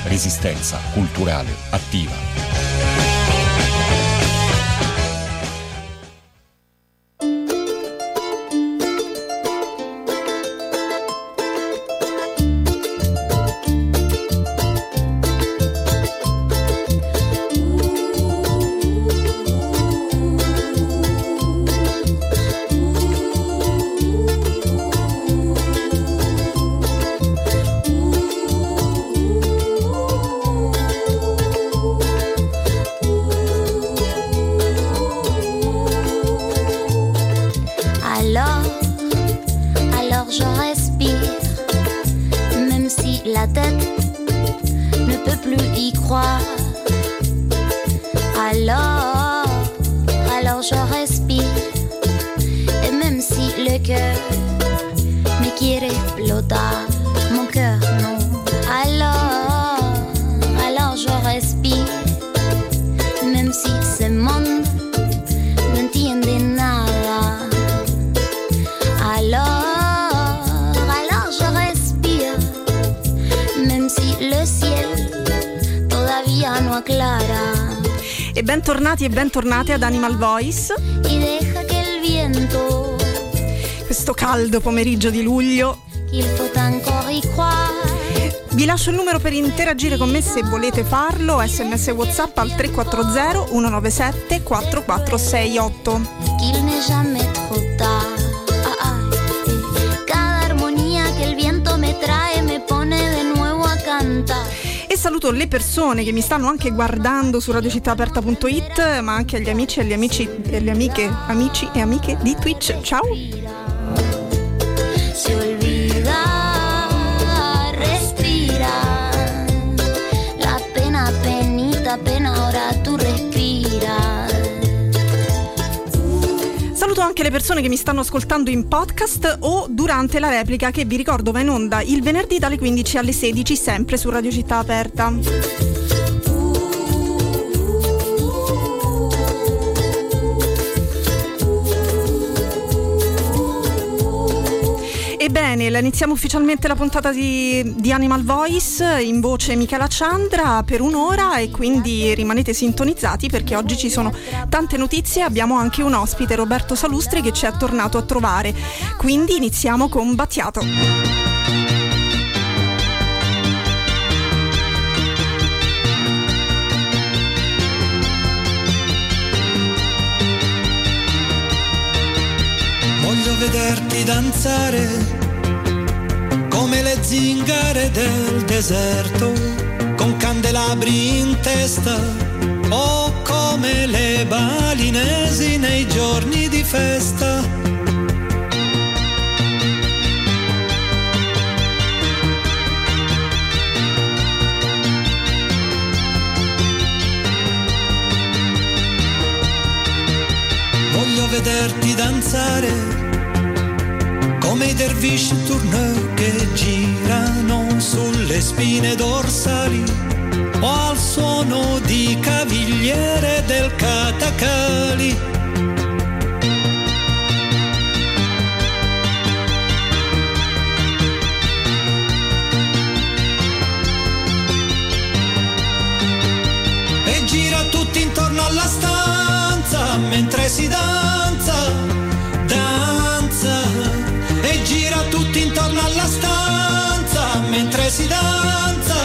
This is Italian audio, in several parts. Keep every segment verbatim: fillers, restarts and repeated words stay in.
Resistenza culturale attiva. Bentornati e bentornate ad Animal Voice. Questo caldo pomeriggio di luglio. Vi lascio il numero per interagire con me se volete farlo, sms WhatsApp al tre quattro zero uno nove sette quattro quattro sei otto. Cada armonía que el viento me trae me pone de nuevo a cantar. E saluto le persone che mi stanno anche guardando su radio città aperta punto it, ma anche agli amici e alle amici e le amiche, amici e amiche di Twitch. Ciao! Si olvida, respira, la pena, penita, pena, ora tu respira. Saluto anche le persone che mi stanno ascoltando in podcast o durante la replica, che vi ricordo va in onda il venerdì dalle quindici alle sedici, sempre su Radio Città Aperta. Ebbene, iniziamo ufficialmente la puntata di, di Animal Voice, in voce Michela Ciandra, per un'ora, e quindi rimanete sintonizzati perché oggi ci sono tante notizie. Abbiamo anche un ospite, Roberto Salustri, che ci è tornato a trovare, quindi iniziamo con Battiato. Voglio vederti danzare come le zingare del deserto, con candelabri in testa, o come le balinesi nei giorni di festa. Voglio vederti danzare come i dervish tourneur che girano sulle spine dorsali, o al suono di cavigliere del Katakali. E gira tutti intorno alla stanza mentre si danza, danza. E gira tutti intorno alla stanza mentre si danza.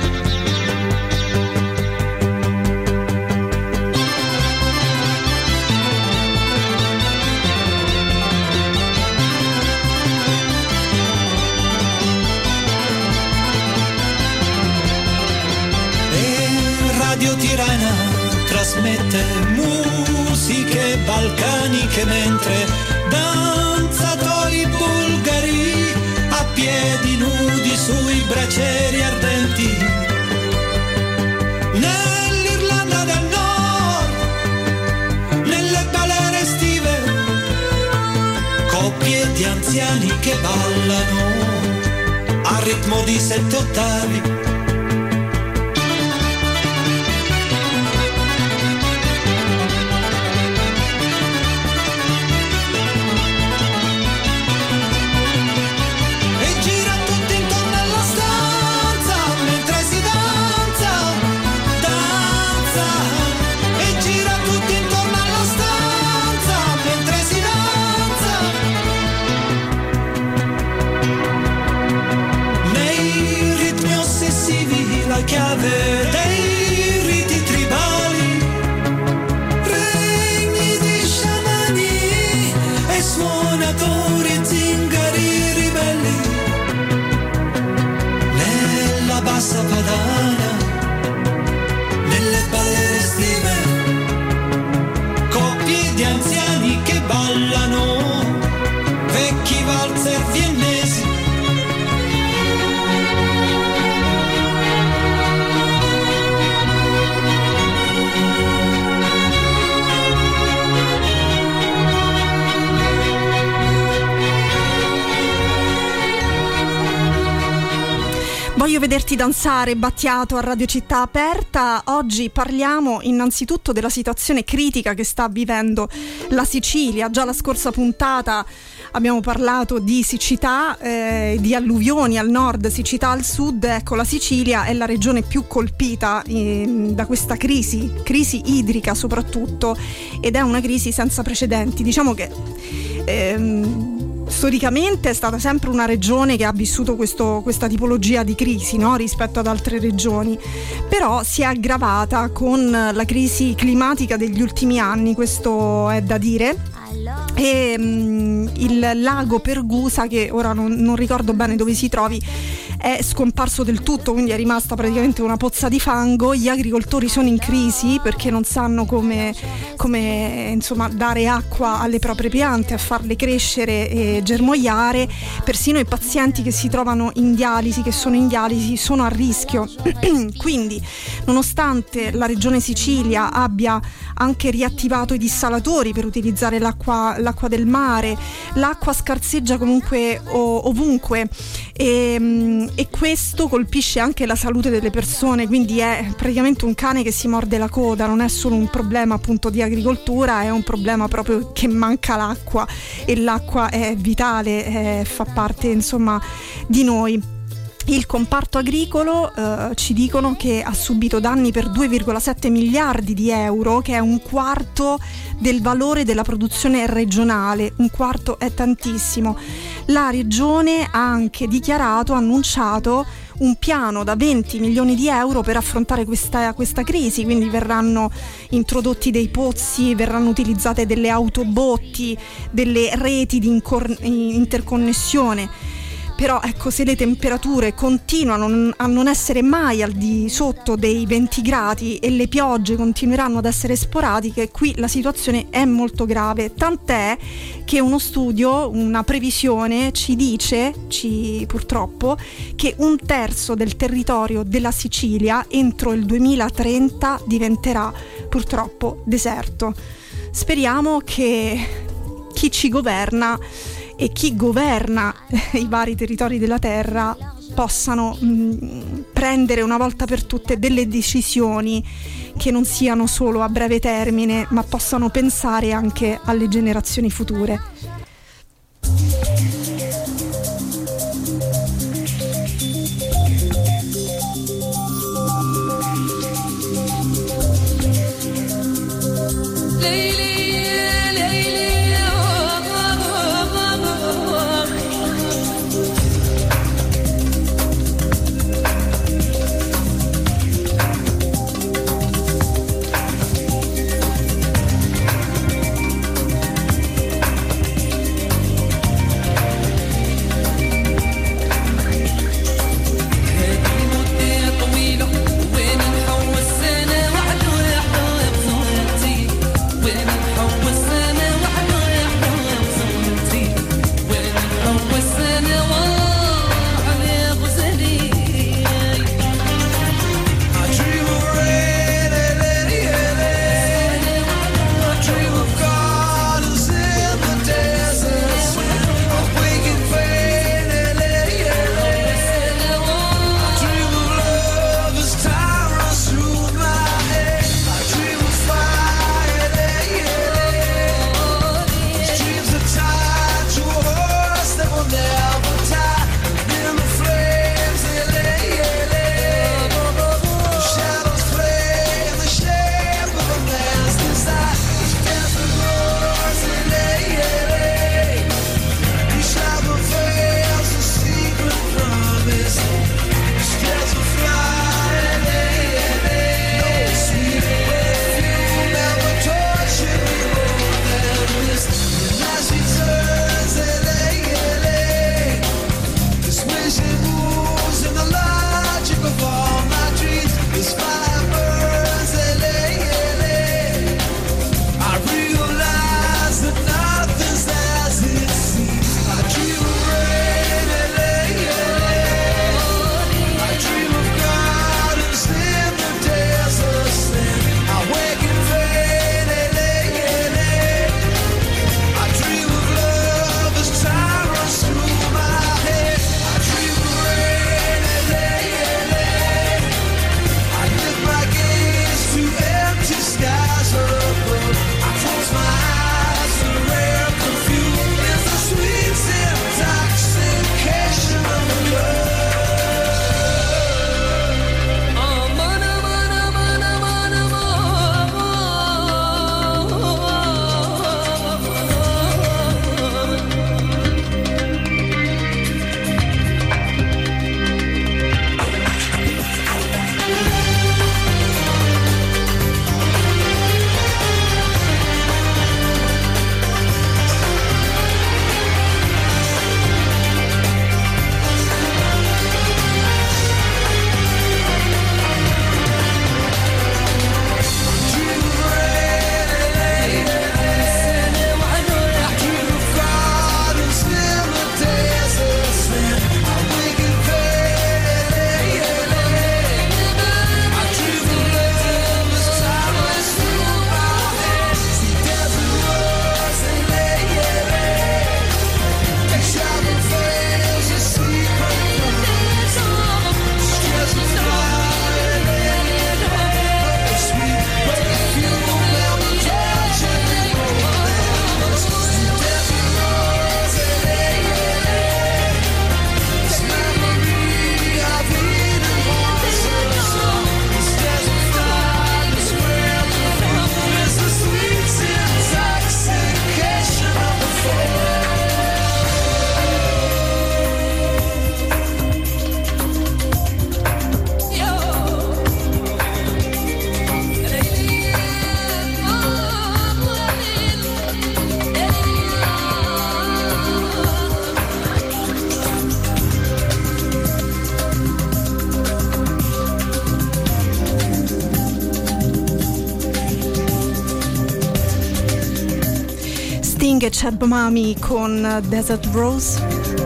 E Radio Tirana trasmette musiche balcaniche mentre danzatori bulgari a piedi nudi sui bracieri ardenti. Nell'Irlanda del Nord, nelle balere estive, coppie di anziani che ballano a ritmo di sette ottavi. E gira tutti intorno alla stanza mentre si danza. la chiave dei riti tribali, regni di sciamani e suonatori zingari ribelli, nella bassa padana, nelle balle estive, coppie di anziani che ballano vecchi valzer viennesi. Voglio vederti danzare, Battiato a Radio Città Aperta. Oggi parliamo innanzitutto della situazione critica che sta vivendo la Sicilia. Già la scorsa puntata abbiamo parlato di siccità, eh, di alluvioni al nord, siccità al sud. Ecco, la Sicilia è la regione più colpita eh, da questa crisi, crisi idrica soprattutto, ed è una crisi senza precedenti. Diciamo che ehm, storicamente è stata sempre una regione che ha vissuto questo, questa tipologia di crisi, no? Rispetto ad altre regioni, però si è aggravata con la crisi climatica degli ultimi anni, questo è da dire. E um, il lago Pergusa, che ora non, non ricordo bene dove si trovi, è scomparso del tutto, quindi è rimasta praticamente una pozza di fango. Gli agricoltori sono in crisi perché non sanno come, come insomma, dare acqua alle proprie piante, a farle crescere e germogliare. Persino i pazienti che si trovano in dialisi, che sono in dialisi, sono a rischio. Quindi, nonostante la regione Sicilia abbia anche riattivato i dissalatori per utilizzare l'acqua, l'acqua del mare, l'acqua scarseggia comunque ov- ovunque e, e questo colpisce anche la salute delle persone, quindi è praticamente un cane che si morde la coda. Non è solo un problema appunto di agricoltura, è un problema proprio che manca l'acqua, e l'acqua è vitale, è, fa parte insomma di noi. Il comparto agricolo eh, ci dicono che ha subito danni per due virgola sette miliardi di euro, che è un quarto del valore della produzione regionale. Un quarto è tantissimo. La regione ha anche dichiarato, annunciato un piano da venti milioni di euro per affrontare questa, questa crisi, quindi verranno introdotti dei pozzi, verranno utilizzate delle autobotti, delle reti di incor- interconnessione. Però ecco, se le temperature continuano a non essere mai al di sotto dei venti gradi e le piogge continueranno ad essere sporadiche, qui la situazione è molto grave, tant'è che uno studio, una previsione ci dice, ci, purtroppo, che un terzo del territorio della Sicilia entro il duemilatrenta diventerà purtroppo deserto. Speriamo che chi ci governa e chi governa i vari territori della terra possano mh, prendere una volta per tutte delle decisioni che non siano solo a breve termine, ma possano pensare anche alle generazioni future. King e Chad Mami con Desert Rose,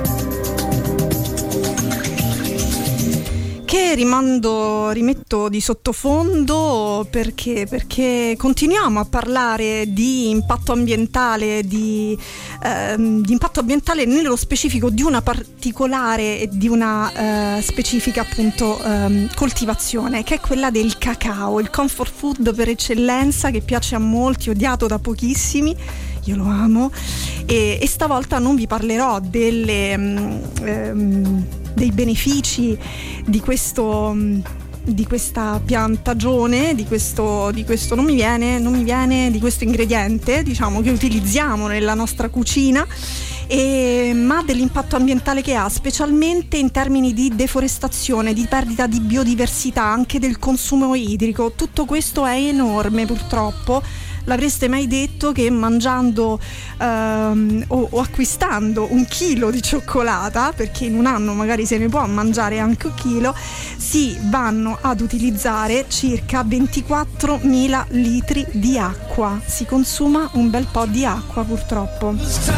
che rimando, rimetto di sottofondo perché, perché continuiamo a parlare di impatto ambientale, di, ehm, di impatto ambientale nello specifico di una particolare e di una eh, specifica appunto ehm, coltivazione, che è quella del cacao, il comfort food per eccellenza, che piace a molti, odiato da pochissimi. Io lo amo e, e stavolta non vi parlerò delle ehm, dei benefici di questo di questa piantagione, di questo di questo non mi viene non mi viene di questo ingrediente, diciamo, che utilizziamo nella nostra cucina, e, ma dell'impatto ambientale che ha, specialmente in termini di deforestazione, di perdita di biodiversità, anche del consumo idrico. Tutto questo è enorme, purtroppo. L'avreste mai detto che mangiando ehm, o, o acquistando un chilo di cioccolata, perché in un anno magari se ne può mangiare anche un chilo, si vanno ad utilizzare circa ventiquattromila litri di acqua. Si consuma un bel po' di acqua, purtroppo.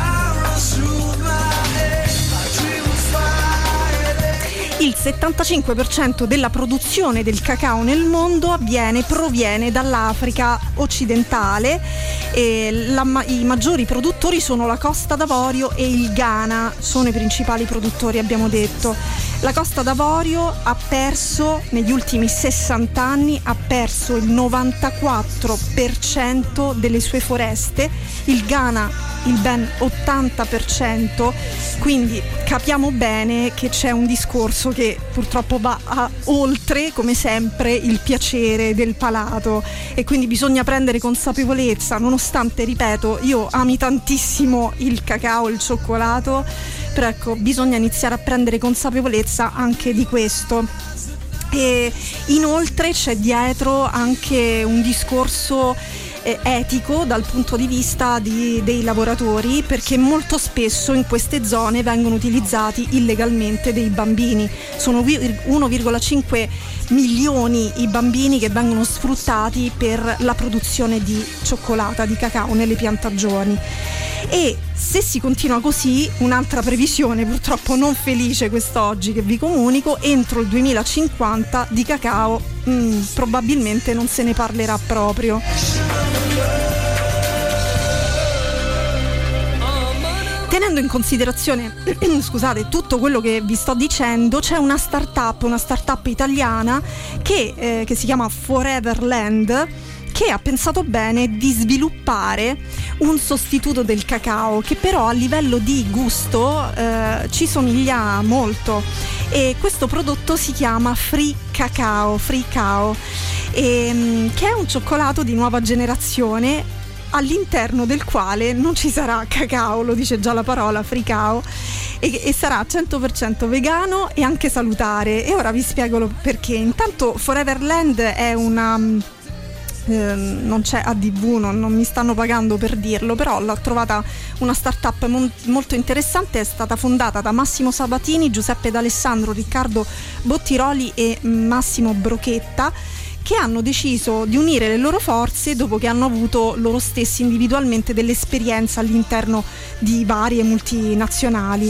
Il settantacinque per cento della produzione del cacao nel mondo avviene, proviene dall'Africa occidentale, e la, i maggiori produttori sono la Costa d'Avorio e il Ghana, sono i principali produttori, abbiamo detto. La Costa d'Avorio ha perso negli ultimi sessanta anni ha perso il novantaquattro per cento delle sue foreste, il Ghana il ben ottanta per cento, quindi capiamo bene che c'è un discorso che purtroppo va a, oltre, come sempre, il piacere del palato, e quindi bisogna prendere consapevolezza, nonostante, ripeto, io ami tantissimo il cacao, il cioccolato, però ecco, bisogna iniziare a prendere consapevolezza anche di questo. E inoltre c'è dietro anche un discorso etico dal punto di vista di, dei lavoratori, perché molto spesso in queste zone vengono utilizzati illegalmente dei bambini. Sono uno virgola cinque milioni i bambini che vengono sfruttati per la produzione di cioccolata, di cacao nelle piantagioni. E se si continua così, un'altra previsione purtroppo non felice quest'oggi che vi comunico: entro il duemilacinquanta di cacao mh, probabilmente non se ne parlerà proprio. Tenendo in considerazione scusate, tutto quello che vi sto dicendo, c'è una startup, una startup italiana che, eh, che si chiama Foreverland, che ha pensato bene di sviluppare un sostituto del cacao che però a livello di gusto eh, ci somiglia molto, e questo prodotto si chiama Free Cacao, Free Cao, e, che è un cioccolato di nuova generazione all'interno del quale non ci sarà cacao, lo dice già la parola Free Cao, e, e sarà cento per cento vegano e anche salutare. E ora vi spiego perché. Intanto Foreverland è una eh, non c'è A D V, non, non mi stanno pagando per dirlo, però l'ho trovata una startup mon- molto interessante. È stata fondata da Massimo Sabatini, Giuseppe D'Alessandro, Riccardo Bottiroli e Massimo Brochetta, che hanno deciso di unire le loro forze dopo che hanno avuto loro stessi individualmente dell'esperienza all'interno di varie multinazionali.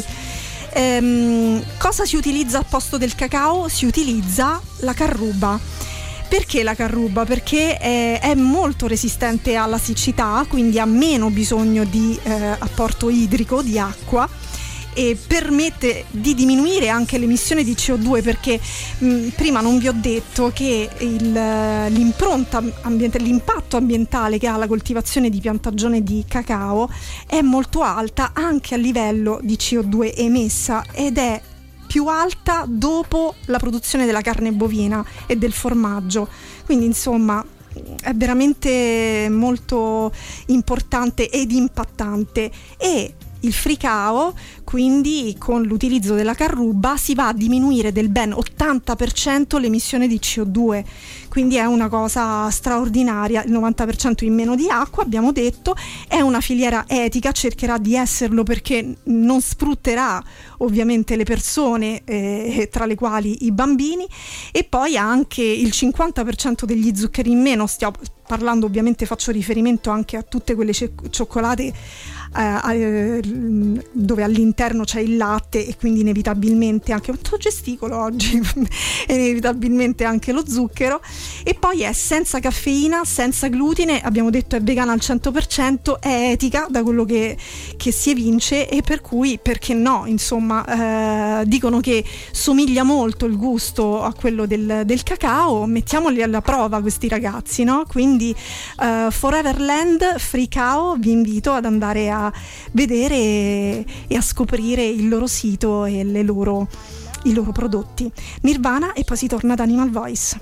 Ehm, cosa si utilizza al posto del cacao? Si utilizza la carruba. Perché la carruba? Perché è, è molto resistente alla siccità, quindi ha meno bisogno di eh, apporto idrico, di acqua, e permette di diminuire anche l'emissione di C O due, perché mh, prima non vi ho detto che il, l'impronta ambientale, l'impatto ambientale che ha la coltivazione di piantagione di cacao è molto alta anche a livello di C O due emessa, ed è più alta dopo la produzione della carne bovina e del formaggio. Quindi insomma è veramente molto importante ed impattante. E il Free Cao, quindi con l'utilizzo della carruba, si va a diminuire del ben ottanta per cento l'emissione di C O due, quindi è una cosa straordinaria. Il novanta per cento in meno di acqua, abbiamo detto, è una filiera etica, cercherà di esserlo perché non sfrutterà ovviamente le persone, eh, tra le quali i bambini, e poi anche il cinquanta per cento degli zuccheri in meno. Stiamo parlando, ovviamente faccio riferimento anche a tutte quelle cioccolate eh, dove all'interno c'è il latte e quindi inevitabilmente anche un po' gesticolo oggi inevitabilmente anche lo zucchero, e poi è senza caffeina, senza glutine, abbiamo detto è vegana al cento per cento, è etica da quello che, che si evince, e per cui perché no, insomma, eh, dicono che somiglia molto il gusto a quello del, del cacao, mettiamoli alla prova questi ragazzi, no? Quindi uh, Foreverland Free Cow, vi invito ad andare a vedere e, e a scoprire il loro sito e le loro, i loro prodotti. Nirvana e poi si torna ad Animal Voice.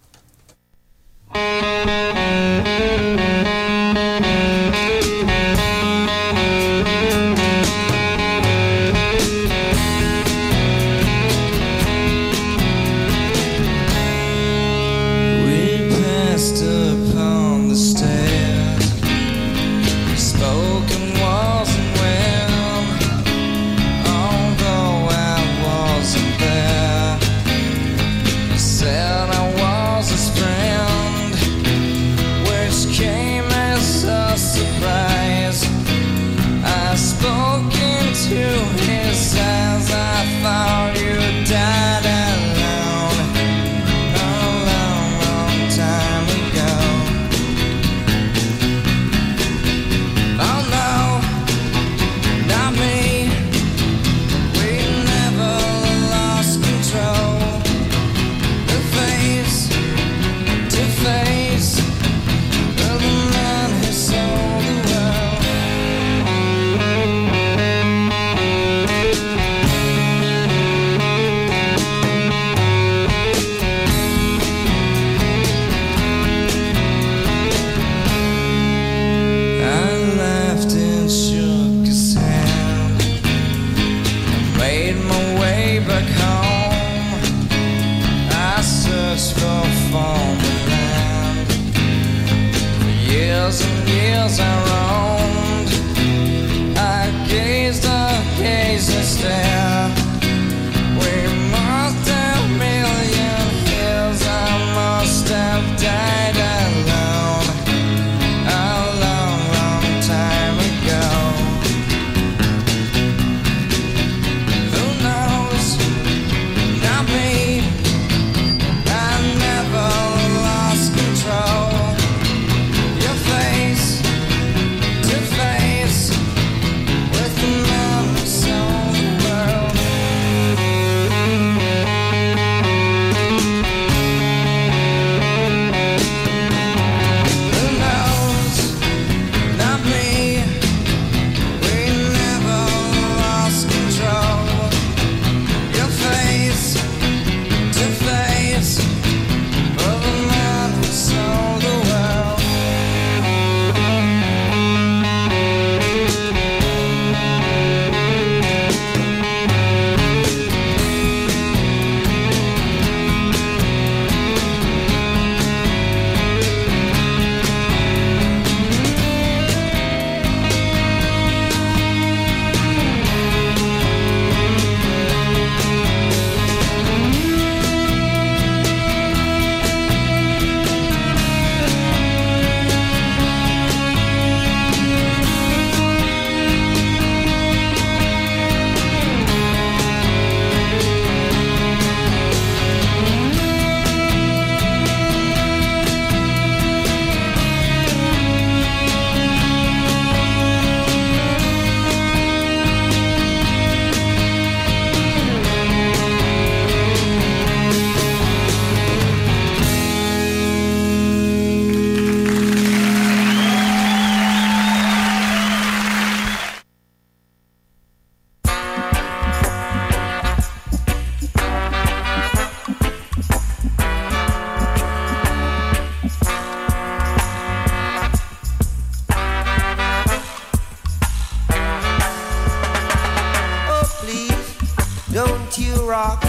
rock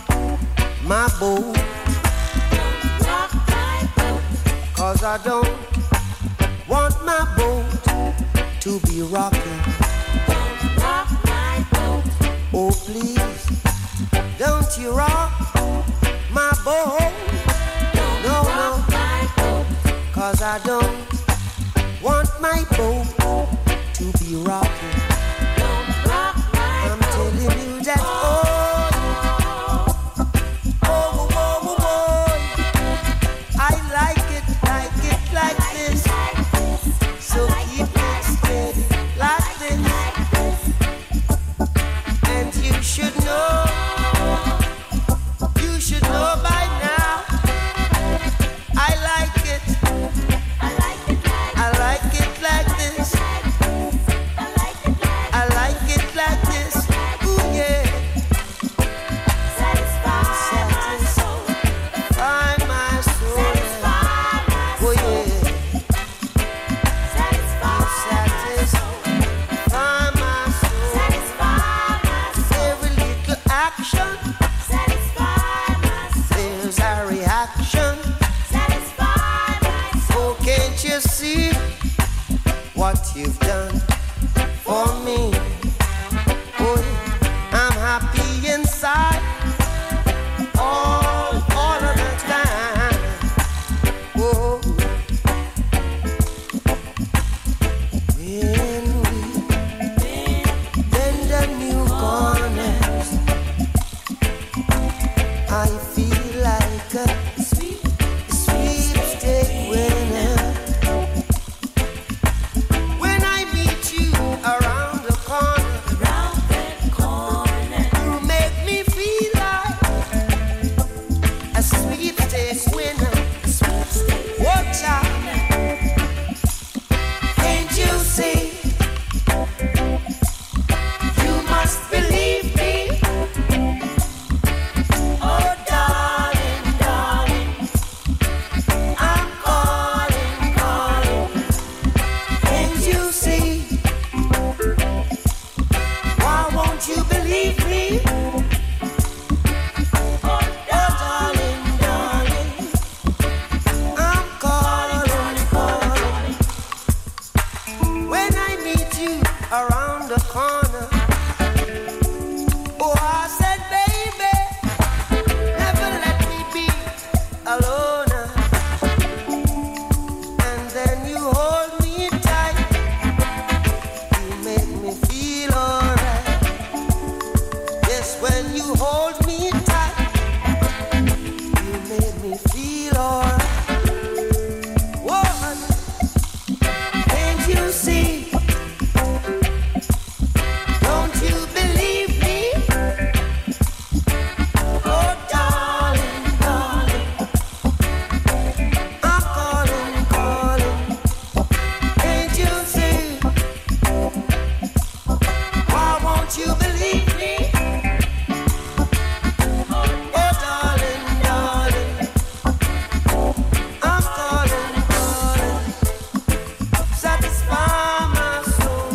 my boat. Rock my boat. 'Cause I don't want my boat to be rocking. Don't rock my boat. Oh please, don't you rock my boat. Don't no, rock no. my boat. 'Cause I don't want my boat to be rocking. I'm telling you that, oh, oh, oh, oh, oh, I like it, like it, like this. So keep it steady, like this. And you should know, you should know by now. I like it, I like it, I like it like this. I like it like this. Ooh yeah. Satisfy my soul. Satisfy my soul. Oh yeah. Satisfy my soul. Every little action. There's a reaction. Oh, can't you see what you've done for me? Oh, I'm happy inside all, all of the time. Oh, when we bend the new corners, I feel like a sweet, sweepstake winner. When I meet you around the corner, you make me feel like a sweepstake winner. Watch out, can't you see? You must believe me. Oh, darling, darling, I'm calling, calling. Can't you see? Why won't you believe me? Oh, darling, darling, I'm calling, calling. When I meet you around the corner, oh, I said, baby, never let me be alone. And then you hold me tight, you make me feel alright. Yes, when you hold me tight, you make me feel alright. Woman, can't you see? Don't you believe me? Oh, darling, darling, I'm calling, calling. Can't you see? Why won't you believe me? Oh, darling, darling, I'm calling, calling. Satisfy my soul.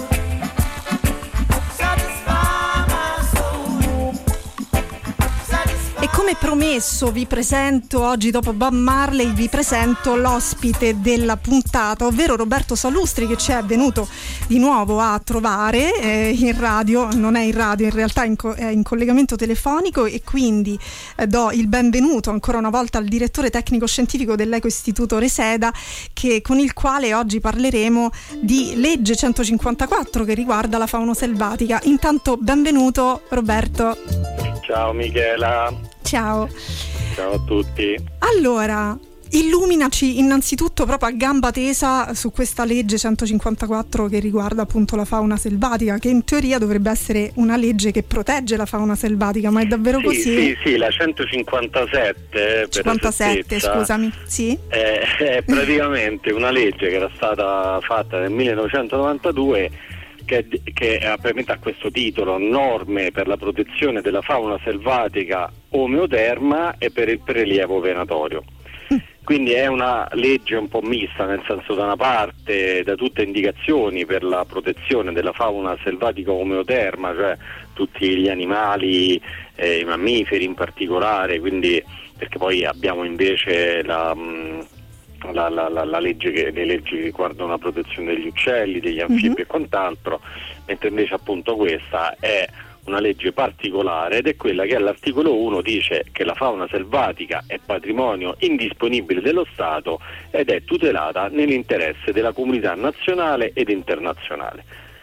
Satisfy my soul. Satisfy. E come promesso vi presento oggi, dopo Bob Marley, vi presento l'ospite della puntata, ovvero Roberto Salustri, che ci è venuto di nuovo a trovare eh, in radio. Non è in radio, in realtà è in, co- è in collegamento telefonico, e quindi eh, do il benvenuto ancora una volta al direttore tecnico scientifico dell'Eco Istituto Reseda, che, con il quale oggi parleremo di legge centocinquantaquattro che riguarda la fauna selvatica. Intanto benvenuto Roberto. Ciao Michela. Ciao. Ciao a tutti. Allora, illuminaci innanzitutto proprio a gamba tesa su questa legge centocinquantaquattro che riguarda appunto la fauna selvatica, che in teoria dovrebbe essere una legge che protegge la fauna selvatica, ma è davvero sì, così? Sì, sì, la centocinquantasette, cinquantasette, scusami, sì. È, è praticamente una legge che era stata fatta nel millenovecentonovantadue che, che ha ha questo titolo: norme per la protezione della fauna selvatica omeoterma e per il prelievo venatorio. Quindi è una legge un po' mista, nel senso, da una parte da tutte indicazioni per la protezione della fauna selvatica omeoterma, cioè tutti gli animali, eh, i mammiferi in particolare, quindi, perché poi abbiamo invece la, la, la, la, la legge che, le leggi che riguardano la protezione degli uccelli, degli anfibi mm-hmm. e quant'altro, mentre invece appunto questa è una legge particolare, ed è quella che all'articolo uno dice che la fauna selvatica è patrimonio indisponibile dello Stato ed è tutelata nell'interesse della comunità nazionale ed internazionale.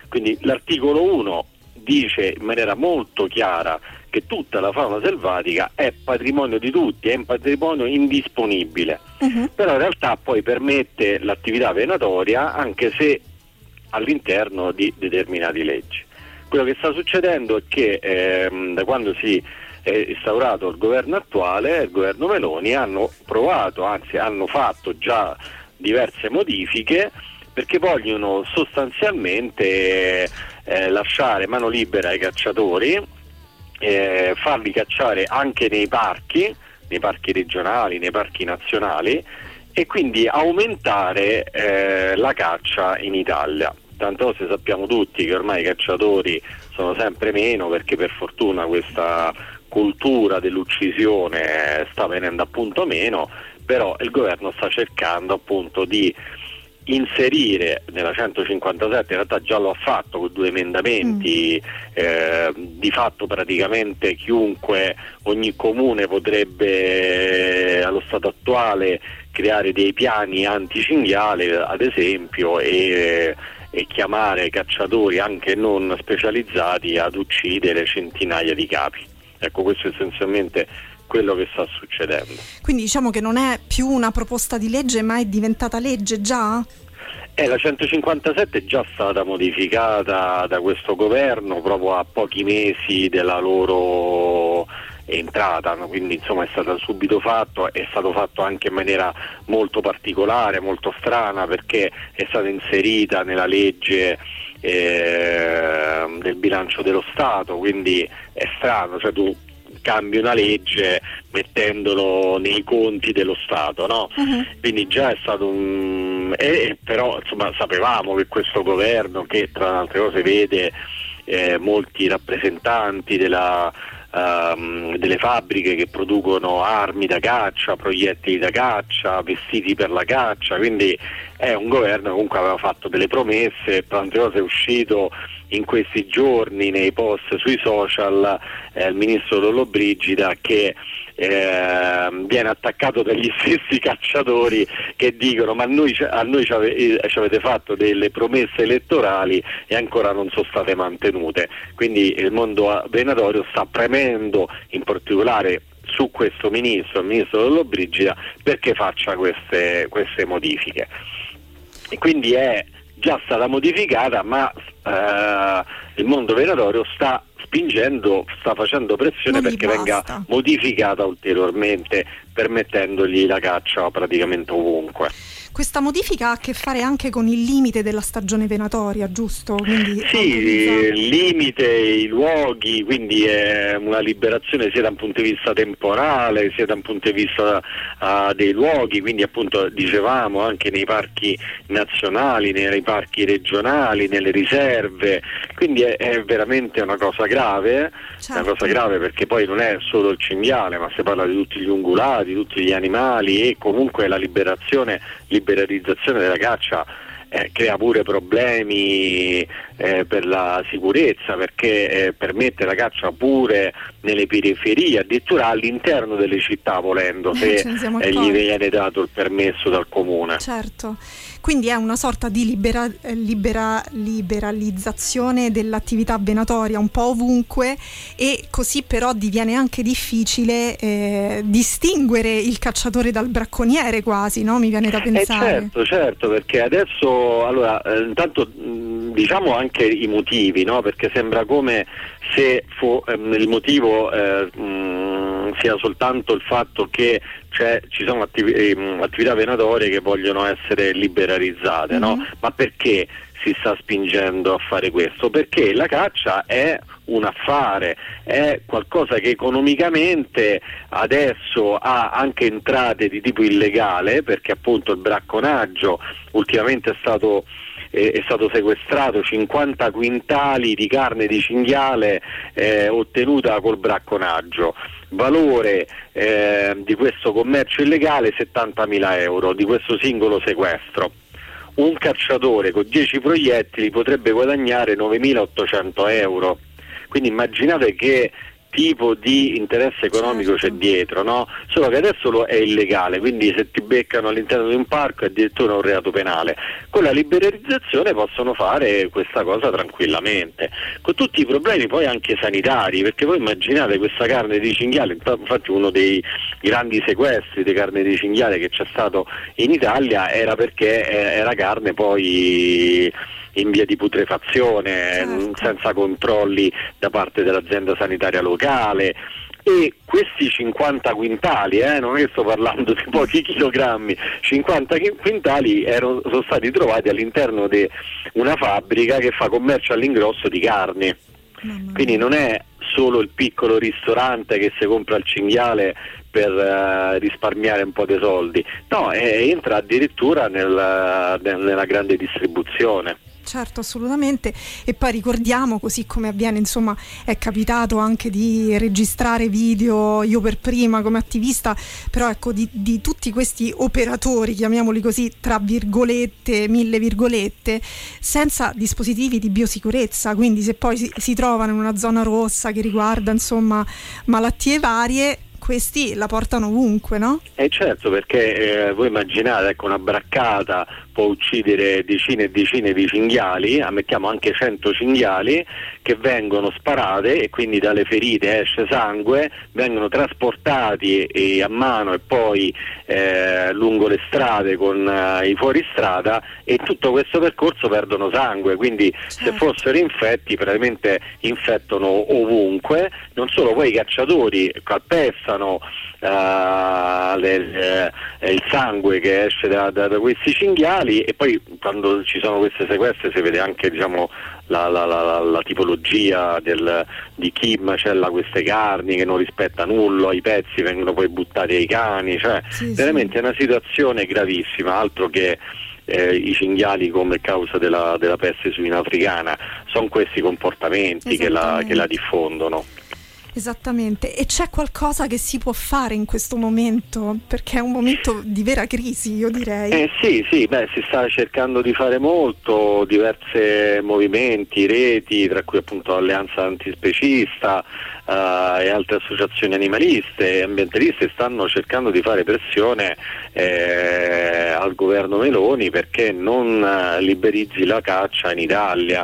Quindi l'articolo uno dice in maniera molto chiara che tutta la fauna selvatica è patrimonio di tutti, è un patrimonio indisponibile, uh-huh. però in realtà poi permette l'attività venatoria anche se all'interno di determinate leggi. Quello che sta succedendo è che ehm, da quando si è instaurato il governo attuale, il governo Meloni, hanno provato, anzi hanno fatto già diverse modifiche perché vogliono sostanzialmente eh, lasciare mano libera ai cacciatori, Eh, farli cacciare anche nei parchi, nei parchi regionali, nei parchi nazionali, e quindi aumentare eh, la caccia in Italia. Tanto se sappiamo tutti che ormai i cacciatori sono sempre meno, perché per fortuna questa cultura dell'uccisione sta venendo appunto meno, però il governo sta cercando appunto di inserire nella centocinquantasette, in realtà già lo ha fatto con due emendamenti, mm. eh, di fatto praticamente chiunque, ogni comune potrebbe allo stato attuale creare dei piani anticinghiale ad esempio e, e chiamare cacciatori anche non specializzati ad uccidere centinaia di capi. Ecco, questo è essenzialmente quello che sta succedendo. Quindi diciamo che non è più una proposta di legge, ma è diventata legge già? Eh, la centocinquantasette è già stata modificata da questo governo proprio a pochi mesi della loro entrata, no? Quindi insomma è stato subito fatto, è stato fatto anche in maniera molto particolare, molto strana, perché è stata inserita nella legge eh, del bilancio dello Stato, quindi è strano, cioè tu cambi una legge mettendolo nei conti dello Stato, no? Uh-huh. Quindi già è stato un... Eh, però insomma sapevamo che questo governo, che tra le altre cose vede eh, molti rappresentanti della, um, delle fabbriche che producono armi da caccia, proiettili da caccia, vestiti per la caccia, quindi è un governo che comunque aveva fatto delle promesse. Tra le altre cose è uscito in questi giorni nei post sui social eh, il ministro Lollobrigida che eh, viene attaccato dagli stessi cacciatori che dicono ma noi, a noi ci, ave, ci avete fatto delle promesse elettorali e ancora non sono state mantenute. Quindi il mondo venatorio sta premendo in particolare su questo ministro, il ministro Lollobrigida, perché faccia queste, queste modifiche. E quindi è già stata modificata, ma eh, il mondo venatorio sta spingendo, sta facendo pressione perché venga modificata ulteriormente, permettendogli la caccia praticamente ovunque. Questa modifica ha a che fare anche con il limite della stagione venatoria, giusto? Quindi sì, il limite, i luoghi, quindi è una liberazione sia da un punto di vista temporale, sia da un punto di vista uh, dei luoghi, quindi appunto dicevamo anche nei parchi nazionali, nei parchi regionali, nelle riserve, quindi è, è veramente una cosa grave, certo. Una cosa grave perché poi non è solo il cinghiale, ma si parla di tutti gli ungulati, tutti gli animali, e comunque la liberazione liberalizzazione della caccia eh, crea pure problemi eh, per la sicurezza, perché eh, permette la caccia pure nelle periferie, addirittura all'interno delle città volendo, se eh, gli viene dato il permesso dal comune. Certo. Quindi è una sorta di libera, libera, liberalizzazione dell'attività venatoria un po' ovunque, e così però diviene anche difficile eh, distinguere il cacciatore dal bracconiere quasi, no? Mi viene da pensare. Eh certo, certo, perché adesso, allora, eh, intanto mh, diciamo anche i motivi, no? Perché sembra come se fu, ehm, il motivo eh, mh, sia soltanto il fatto che cioè, ci sono attiv- ehm, attività venatorie che vogliono essere liberalizzate, mm-hmm. no? Ma perché si sta spingendo a fare questo? Perché la caccia è un affare, è qualcosa che economicamente adesso ha anche entrate di tipo illegale, perché appunto il bracconaggio ultimamente è stato è stato sequestrato cinquanta quintali di carne di cinghiale eh, ottenuta col bracconaggio, valore eh, di questo commercio illegale settantamila euro, di questo singolo sequestro. Un cacciatore con dieci proiettili potrebbe guadagnare novemilaottocento euro, quindi immaginate che tipo di interesse economico certo. c'è dietro, no? Solo che adesso lo è illegale, quindi se ti beccano all'interno di un parco è addirittura un reato penale. Con la liberalizzazione possono fare questa cosa tranquillamente, con tutti i problemi poi anche sanitari, perché voi immaginate questa carne di cinghiale, infatti uno dei grandi sequestri di carne di cinghiale che c'è stato in Italia era perché era carne poi in via di putrefazione, certo. senza controlli da parte dell'azienda sanitaria locale, e questi cinquanta quintali, eh, non è che sto parlando di pochi chilogrammi, cinquanta quintali erano, sono stati trovati all'interno di una fabbrica che fa commercio all'ingrosso di carni. Quindi non è solo il piccolo ristorante che si compra il cinghiale per uh, risparmiare un po' dei soldi, no, eh, entra addirittura nel, nella grande distribuzione. Certo, assolutamente. E poi ricordiamo, così come avviene, insomma, è capitato anche di registrare video, io per prima come attivista, però ecco, di, di tutti questi operatori, chiamiamoli così, tra virgolette, mille virgolette, senza dispositivi di biosicurezza. Quindi se poi si, si trovano in una zona rossa che riguarda, insomma, malattie varie, questi la portano ovunque, no? Eh certo, perché eh, voi immaginate, ecco, una braccata può uccidere decine e decine di cinghiali, ammettiamo anche cento cinghiali che vengono sparate e quindi dalle ferite esce sangue, vengono trasportati eh, a mano e poi eh, lungo le strade con eh, i fuoristrada, e tutto questo percorso perdono sangue, quindi certo. se fossero infetti praticamente infettano ovunque, non solo, poi i cacciatori calpestano Uh, le, le, il sangue che esce da, da, da questi cinghiali, e poi quando ci sono queste sequestre si vede anche, diciamo, la, la, la, la tipologia del, di chi macella queste carni, che non rispetta nulla, i pezzi vengono poi buttati ai cani, cioè sì, veramente sì. è una situazione gravissima, altro che Eh, i cinghiali come causa della, della peste suina africana, sono questi comportamenti che la, che la diffondono. Esattamente. E c'è qualcosa che si può fare in questo momento? Perché è un momento di vera crisi, io direi. Eh sì, sì, beh, si sta cercando di fare molto, diversi movimenti, reti, tra cui appunto l'Alleanza Antispecista uh, e altre associazioni animaliste e ambientaliste stanno cercando di fare pressione eh, al governo Meloni perché non uh, liberizzi la caccia in Italia.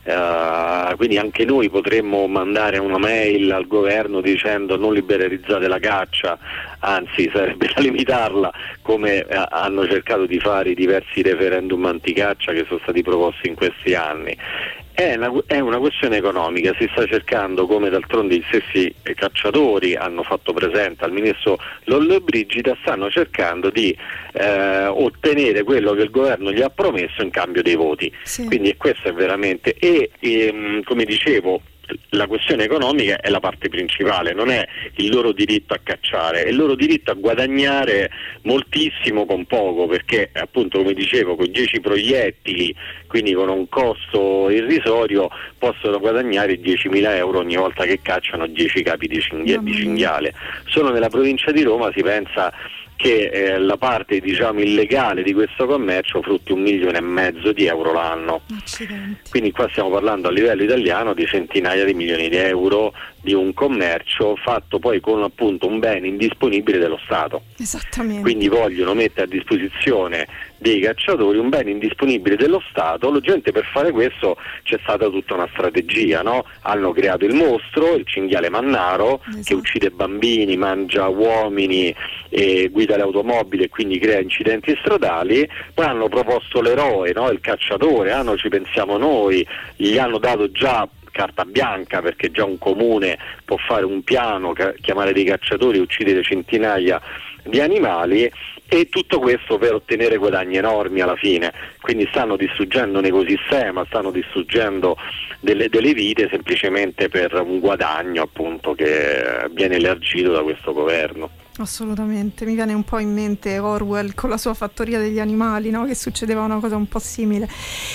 Uh, quindi anche noi potremmo mandare una mail al governo dicendo non liberalizzate la caccia, anzi sarebbe da limitarla, come uh, hanno cercato di fare i diversi referendum anticaccia che sono stati proposti in questi anni. È una, è una questione economica, si sta cercando, come d'altronde gli stessi cacciatori hanno fatto presente al ministro Lollobrigida, stanno cercando di eh, ottenere quello che il governo gli ha promesso in cambio dei voti. Sì. Quindi questo è veramente, e, e come dicevo, la questione economica è la parte principale, non è il loro diritto a cacciare, è il loro diritto a guadagnare moltissimo con poco, perché appunto, come dicevo, con dieci proiettili, quindi con un costo irrisorio, possono guadagnare diecimila euro ogni volta che cacciano dieci capi di, cinghi- di cinghiale. Solo nella provincia di Roma si pensa che eh, la parte, diciamo, illegale di questo commercio frutti un milione e mezzo di euro l'anno. Accidenti. Quindi qua stiamo parlando a livello italiano di centinaia di milioni di euro di un commercio fatto poi con appunto un bene indisponibile dello Stato. Esattamente. Quindi vogliono mettere a disposizione dei cacciatori un bene indisponibile dello Stato. Logicamente per fare questo c'è stata tutta una strategia, no? Hanno creato il mostro, il cinghiale mannaro, esatto, che uccide bambini, mangia uomini e guida le automobili e quindi crea incidenti stradali. Poi hanno proposto l'eroe, no? Il cacciatore, ah, no, ci pensiamo noi, gli hanno dato già carta bianca perché già un comune può fare un piano, ca- chiamare dei cacciatori e uccidere centinaia di animali, e tutto questo per ottenere guadagni enormi alla fine. Quindi stanno distruggendo un ecosistema, stanno distruggendo delle, delle vite semplicemente per un guadagno appunto che viene elargito da questo governo. Assolutamente, mi viene un po' in mente Orwell con la sua fattoria degli animali, no? Che succedeva una cosa un po' simile.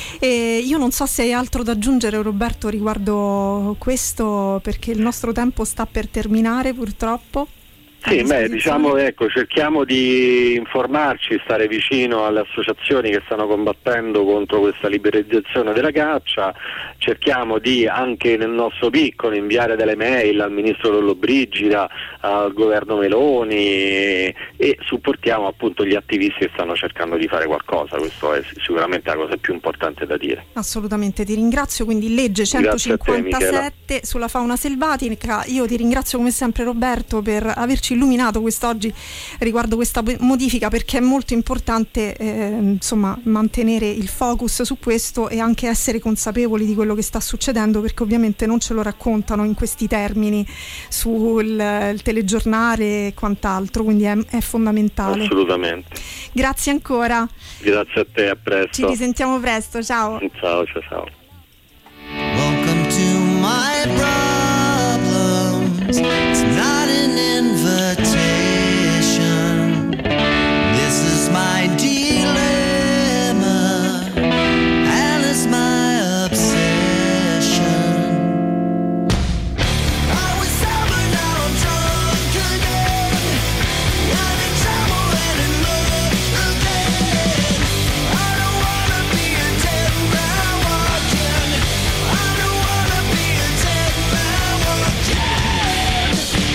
E io non so se hai altro da aggiungere, Roberto, riguardo questo, perché il nostro tempo sta per terminare purtroppo. Sì, beh, diciamo, ecco, cerchiamo di informarci, stare vicino alle associazioni che stanno combattendo contro questa liberalizzazione della caccia, cerchiamo di, anche nel nostro piccolo, inviare delle mail al ministro Lollobrigida, al governo Meloni, e, e supportiamo appunto gli attivisti che stanno cercando di fare qualcosa. Questo è sicuramente la cosa più importante da dire. Assolutamente, ti ringrazio. Quindi legge centocinquantasette te, sulla fauna selvatica. Io ti ringrazio come sempre, Roberto, per averci illuminato quest'oggi riguardo questa modifica, perché è molto importante eh, insomma mantenere il focus su questo e anche essere consapevoli di quello che sta succedendo, perché ovviamente non ce lo raccontano in questi termini sul il telegiornale e quant'altro, quindi è, è fondamentale. Assolutamente. Grazie ancora. Grazie a te, a presto. Ci risentiamo presto, ciao. Ciao, ciao, ciao. Welcome to my problems. It's not an invitation. This is my dilemma, and it's my obsession. I was sober, now I'm drunk again. I'm in trouble and in love again. I don't wanna be a dead man walking. I don't wanna be a dead man walking.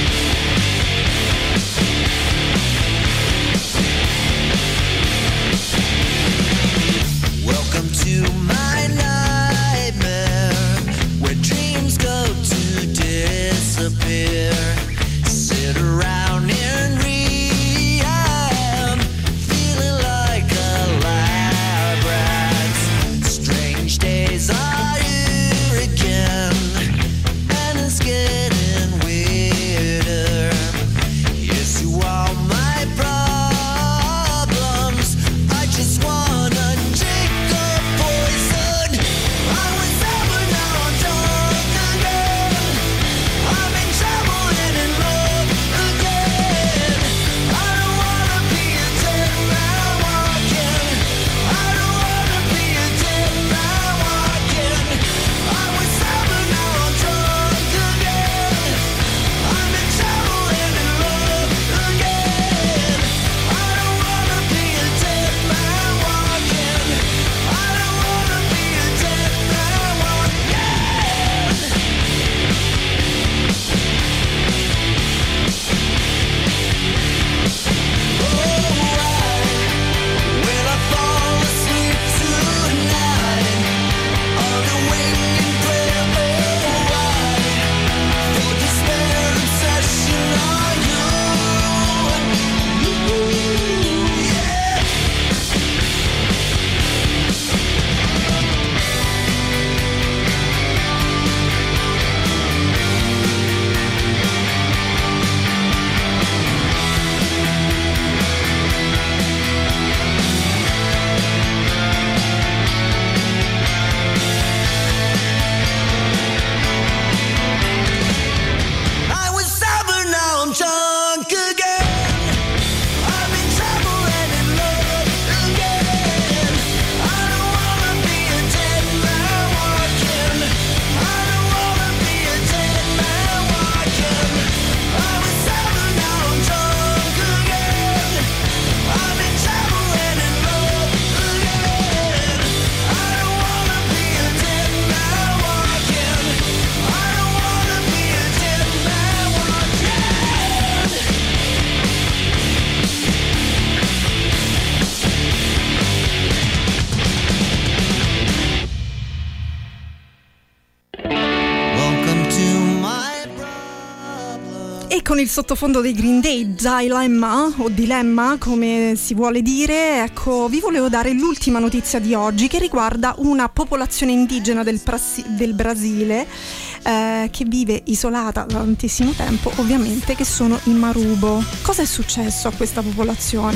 Welcome to my nightmare, where dreams go to disappear. Sit around in rehab, feeling like a lab rat. Strange days are here again, and it's getting weirder. Yes, you are my problems. I just wanna take the poison. I was sober, now I'm drunk again. I'm in trouble and in love again. I don't wanna be a dead man walking. I don't wanna be a dead man walking. I was sober, now I'm drunk again. I'm in trouble and in love again. I don't wanna be a dead man walking. I don't wanna be a dead man walking. Oh, why will I fall asleep tonight on a winged prayer? Oh, why for despair obsession on you? Yeah. I was sober, now I'm drunk again. I'm in trouble and in love again. I don't wanna be a dead man walking. I don't wanna be a dead man walking. I was sober, now I'm drunk again. I'm in trouble and in love again. I don't wanna be a dead man walking. I don't wanna be a dead man walking. Welcome to my problem. E con il sottofondo dei Green Day, Dilemma o Dilemma come si vuole dire, ecco, vi volevo dare l'ultima notizia di oggi, che riguarda una popolazione indigena del, Prasi- del Brasile eh, che vive isolata da tantissimo tempo, ovviamente, che sono i Marubo. Cosa è successo a questa popolazione?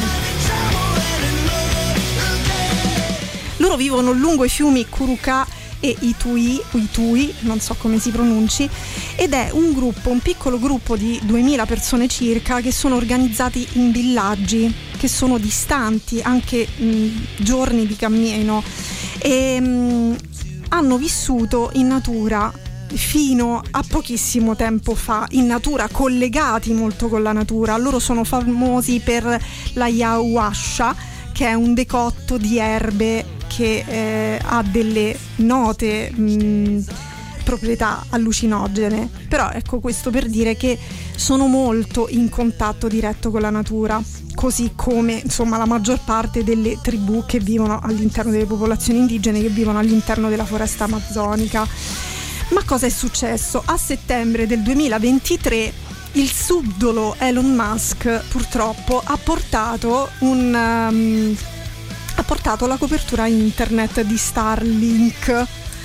Loro vivono lungo i fiumi Curucá e Itui, Itui, non so come si pronunci, ed è un gruppo, un piccolo gruppo di duemila persone circa, che sono organizzati in villaggi che sono distanti anche mh, giorni di cammino, e mh, hanno vissuto in natura fino a pochissimo tempo fa in natura, collegati molto con la natura. Loro sono famosi per l'ayahuasca, che è un decotto di erbe che eh, ha delle note mh, proprietà allucinogene. Però ecco, questo per dire che sono molto in contatto diretto con la natura, così come insomma la maggior parte delle tribù che vivono all'interno delle popolazioni indigene che vivono all'interno della foresta amazzonica. Ma cosa è successo? A settembre del duemilaventitré il subdolo Elon Musk purtroppo ha portato un um, ha portato la copertura internet di Starlink.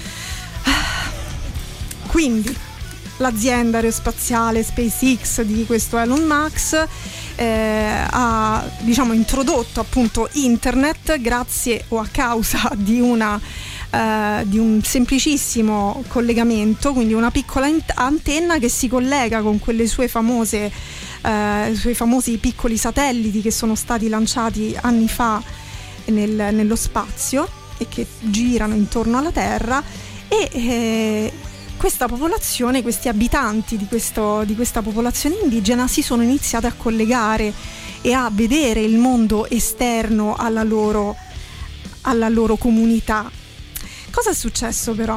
Quindi l'azienda aerospaziale SpaceX di questo Elon Musk eh, ha diciamo introdotto appunto internet grazie o a causa di una eh, di un semplicissimo collegamento, quindi una piccola int- antenna che si collega con quelle sue famose eh, i suoi famosi piccoli satelliti che sono stati lanciati anni fa nel, nello spazio e che girano intorno alla Terra. E eh, questa popolazione, questi abitanti di, questo, di questa popolazione indigena si sono iniziati a collegare e a vedere il mondo esterno alla loro, alla loro comunità. Cosa è successo però?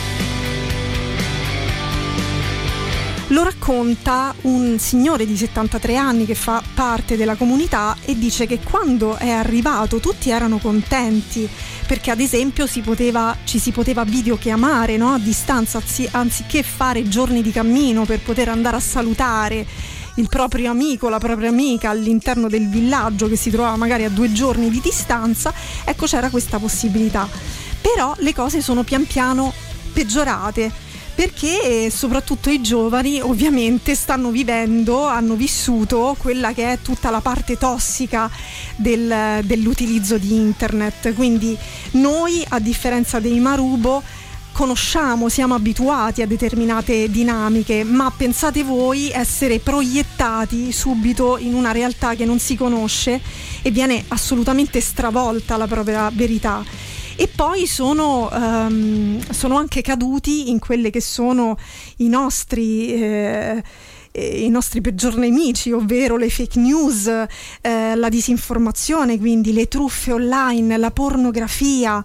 Lo racconta un signore di settantatré anni che fa parte della comunità e dice che quando è arrivato tutti erano contenti, perché ad esempio si poteva, ci si poteva videochiamare, no? A distanza, anziché fare giorni di cammino per poter andare a salutare il proprio amico, la propria amica all'interno del villaggio che si trovava magari a due giorni di distanza. Ecco, c'era questa possibilità. Però le cose sono pian piano peggiorate, perché soprattutto i giovani ovviamente stanno vivendo, hanno vissuto quella che è tutta la parte tossica del, dell'utilizzo di internet. Quindi noi, a differenza dei Marubo, conosciamo, siamo abituati a determinate dinamiche, ma pensate voi essere proiettati subito in una realtà che non si conosce e viene assolutamente stravolta la propria verità. E poi sono, um, sono anche caduti in quelle che sono i nostri, eh, i nostri peggior nemici, ovvero le fake news, eh, la disinformazione, quindi le truffe online, la pornografia,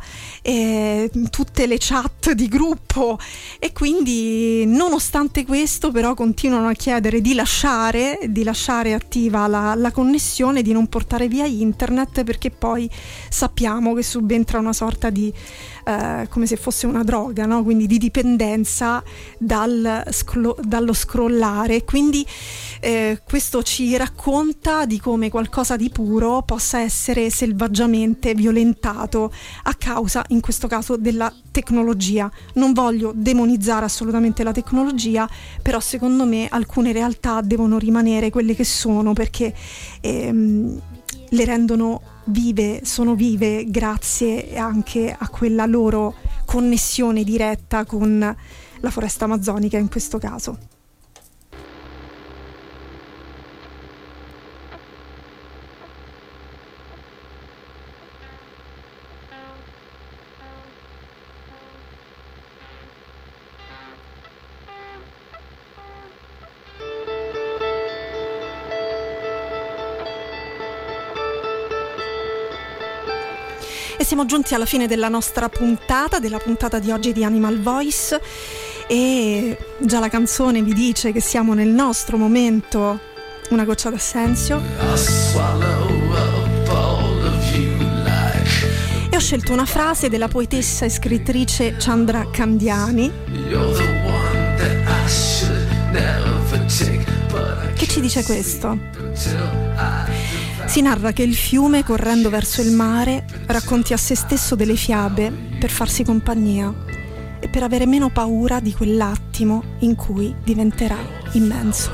eh, tutte le chat di gruppo. E quindi nonostante questo però continuano a chiedere di lasciare, di lasciare attiva la, la connessione, di non portare via internet, perché poi sappiamo che subentra una sorta di eh, come se fosse una droga, no? Quindi di dipendenza dal scro- dallo scrollare. Quindi eh, questo ci racconta di come qualcosa di puro possa essere selvaggiamente violentato a causa, in questo caso, della tecnologia. Non voglio demonizzare assolutamente la tecnologia, però secondo me alcune realtà devono rimanere quelle che sono, perché ehm, le rendono vive, sono vive grazie anche a quella loro connessione diretta con la foresta amazzonica in questo caso. E siamo giunti alla fine della nostra puntata, della puntata di oggi di Animal Voice, e già la canzone vi dice che siamo nel nostro momento Una goccia d'assenzio. E ho scelto una frase della poetessa e scrittrice Chandra Candiani, che ci dice questo: si narra che il fiume, correndo verso il mare, racconti a se stesso delle fiabe per farsi compagnia e per avere meno paura di quell'attimo in cui diventerà immenso.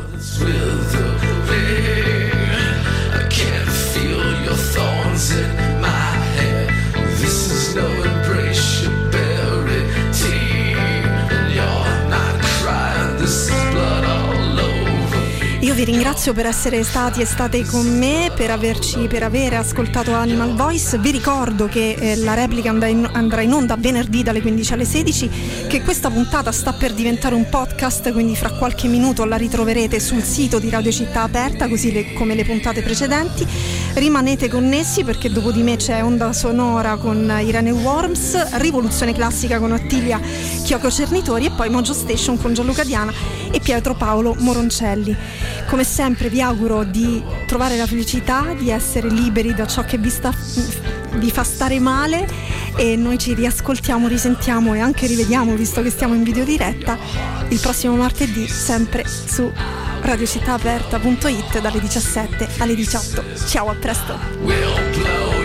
Io vi vi ringrazio per essere stati e state con me, per averci, per aver ascoltato Animal Voice. Vi ricordo che eh, la replica andrà in, andrà in onda venerdì dalle quindici alle sedici, che questa puntata sta per diventare un podcast, quindi fra qualche minuto la ritroverete sul sito di Radio Città Aperta, così le, come le puntate precedenti. Rimanete connessi perché dopo di me c'è Onda Sonora con Irene Worms, Rivoluzione Classica con Attilia Chioco Cernitori e poi Mojo Station con Gianluca Diana e Pietro Paolo Moroncelli. Come sempre vi auguro di trovare la felicità, di essere liberi da ciò che vi, sta, vi fa stare male, e noi ci riascoltiamo, risentiamo e anche rivediamo, visto che stiamo in videodiretta, il prossimo martedì sempre su radiocittaaperta punto it dalle diciassette alle diciotto. Ciao, a presto.